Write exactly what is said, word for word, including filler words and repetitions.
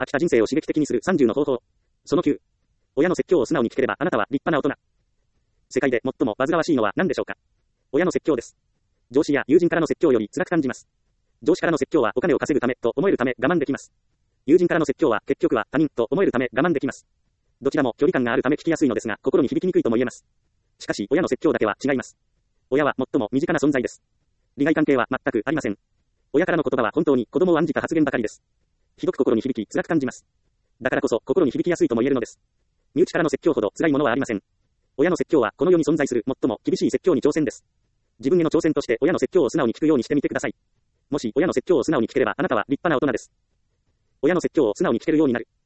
飽きた人生を刺激的にするさんじゅうの方法。そのきゅう。親の説教を素直に聞ければあなたは立派な大人。世界で最も煩わしいのは何でしょうか。親の説教です。上司や友人からの説教より辛く感じます。上司からの説教はお金を稼ぐためと思えるため我慢できます。友人からの説教は結局は他人と思えるため我慢できます。どちらも距離感があるため聞きやすいのですが、心に響きにくいとも言えます。しかし、親の説教だけは違います。親は最も身近な存在です。利害関係は全くありません。親からの言葉は本当に子供を案じた発言ばかりです。ひどく心に響き、辛く感じます。だからこそ、心に響きやすいとも言えるのです。身内からの説教ほど辛いものはありません。親の説教はこの世に存在する最も厳しい説教に挑戦です。自分への挑戦として親の説教を素直に聞くようにしてみてください。もし親の説教を素直に聞ければあなたは立派な大人です。親の説教を素直に聞けるようになる。